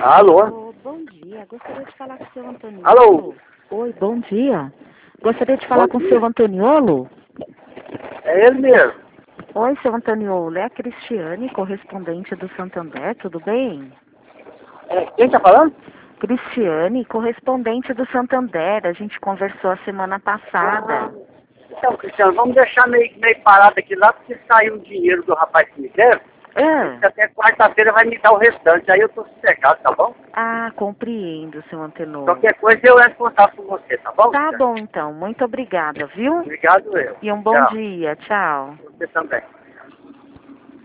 Alô? Bom dia, gostaria de falar com o seu Antoniolo. Alô? Oi, bom dia. Gostaria de Bom falar com o dia. seu Antoniolo. É ele mesmo. Oi, seu Antoniolo, é a Cristiane, correspondente do Santander, tudo bem? Quem tá falando? Cristiane, correspondente do Santander, a gente conversou a semana passada. Então, Cristiano, vamos deixar meio parado aqui lá, porque saiu o dinheiro do rapaz que me deve. Ah, Até quarta-feira vai me dar o restante. Aí eu tô sossegado, tá bom? compreendo, seu Antenor. Qualquer coisa eu entro em contato com você, tá bom, Tá Cristiano? bom, então, muito obrigada, viu? Obrigado eu. E um bom Tchau. dia, tchau. Você também.